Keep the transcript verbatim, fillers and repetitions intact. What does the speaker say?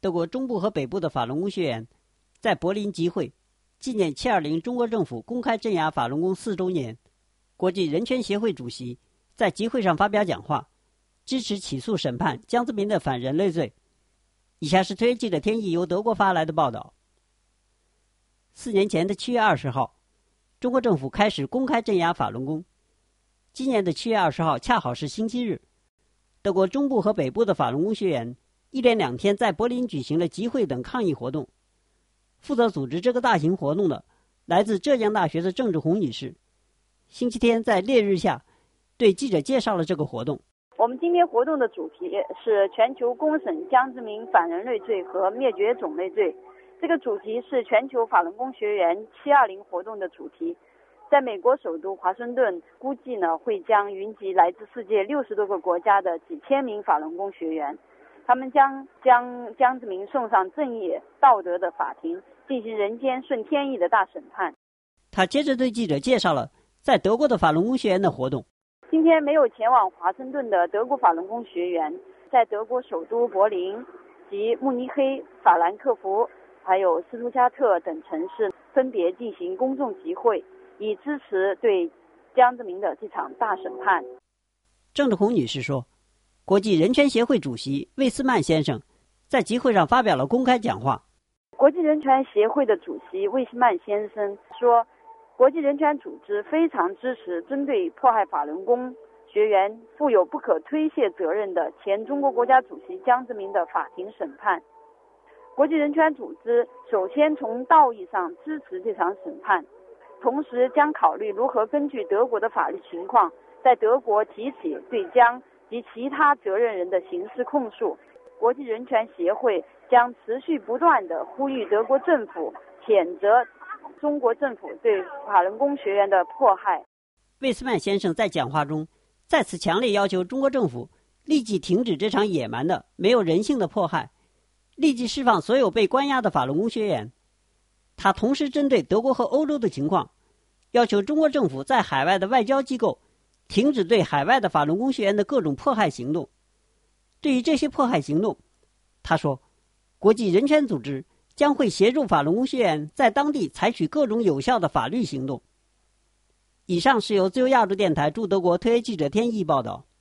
德国中部和北部的法轮功学员在柏林集会，纪念七二零中国政府公开镇压法轮功四周年。国际人权协会主席在集会上发表讲话，支持起诉审判江泽民的反人类罪。以下是推记者天意由德国发来的报道。四年前的七月二十号，中国政府开始公开镇压法轮功。今年的七月二十号恰好是星期日，德国中部和北部的法轮功学员一连两天在柏林举行了集会等抗议活动。负责组织这个大型活动的来自浙江大学的郑志红女士，星期天在烈日下对记者介绍了这个活动。 我们今天活动的主题是全球公审江泽民反人类罪和灭绝种类罪。这个主题是全球法轮功学员七二零活动的主题。在美国首都华盛顿，估计呢会将云集来自世界六十多个国家的几千名法轮功学员，他们将将江泽民送上正义道德的法庭，进行人间顺天意的大审判。 他接着对记者介绍了在德国的法轮功学员的活动。 今天没有前往华盛顿的德国法轮功学员，在德国首都柏林及慕尼黑、法兰克福还有斯图加特等城市分别进行公众集会，以支持对江泽民的这场大审判。 郑志红女士说，国际人权协会主席魏斯曼先生在集会上发表了公开讲话。 国际人权协会的主席魏斯曼先生说，国际人权组织非常支持针对迫害法轮功学员负有不可推卸责任的前中国国家主席江泽民的法庭审判。国际人权组织首先从道义上支持这场审判，同时将考虑如何根据德国的法律情况，在德国提起对江及其他责任人的刑事控诉。国际人权协会将持续不断地呼吁德国政府谴责中国政府对法轮功学员的迫害。 魏斯曼先生在讲话中再次强烈要求中国政府立即停止这场野蛮的、没有人性的迫害，立即释放所有被关押的法轮功学员。他同时针对德国和欧洲的情况，要求中国政府在海外的外交机构停止对海外的法轮功学员的各种迫害行动。对于这些迫害行动，他说，国际人权组织将会协助法轮功学员在当地采取各种有效的法律行动。以上是由自由亚洲电台驻德国特约记者天意报道。